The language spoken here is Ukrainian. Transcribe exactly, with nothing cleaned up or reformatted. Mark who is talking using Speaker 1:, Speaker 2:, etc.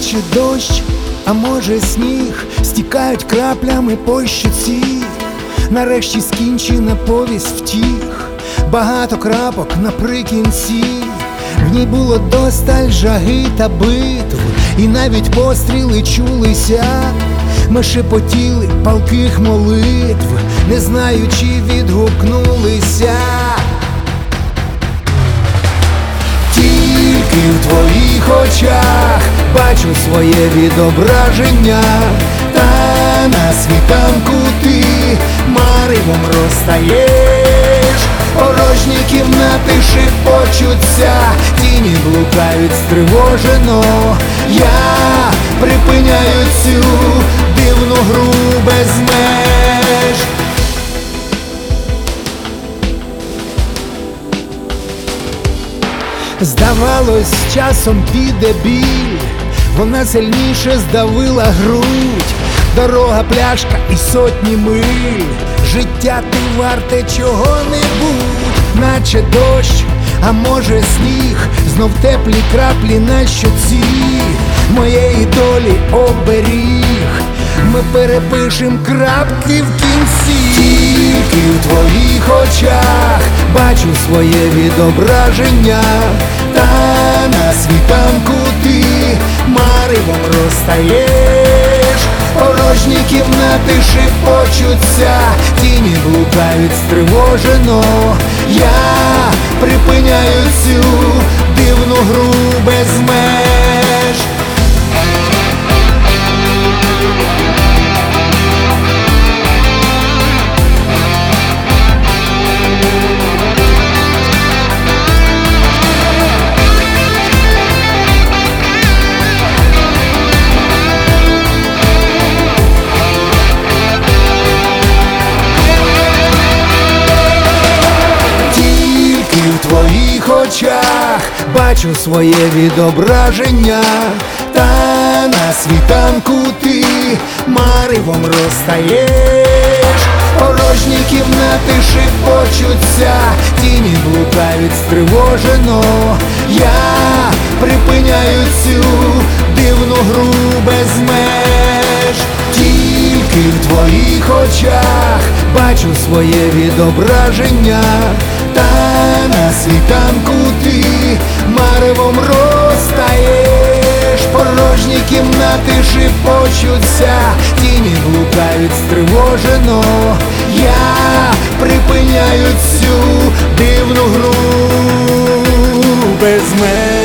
Speaker 1: наче дощ, а може сніг, стікають краплями по щоці. Нарешті скінчена повість втіх, багато крапок наприкінці. В ній було досталь жаги та битв, і навіть постріли чулися. Ми шепотіли палких молитв, не знаючи, відгукнулися. Тільки в твоїх очах бачу своє відображення, та на світанку ти маревом розтаєш. Порожні кімнати шепочуться, тіні блукають стривожено. Я припиняю цю дивну гру без меж. Здавалось, часом піде біль, вона сильніше здавила грудь. Дорога, пляшка і сотні миль, життя ти варте чого-небудь. Наче дощ, а може сніг, знов теплі краплі на щоці. Моєї долі оберіг, ми перепишем крапки в кінці. Тільки в твоїх очах бачу своє відображення, та на світанку ти маревом розтаєш. Порожні кімнати шепочуться, тіні блукають стривожено. Я припиняю цю дивну гру без меж. В твоїх очах бачу своє відображення, та на світанку ти маревом розтаєш. Порожні кімнати шепочуться, тіні блукають стривожено. Я припиняю цю дивну гру без меж. Тільки в твоїх очах бачу своє відображення, та на світанку ти маревом розтаєш. Порожні кімнати шепочуться, тіні блукають стривожено. Я припиняю цю дивну гру без меж.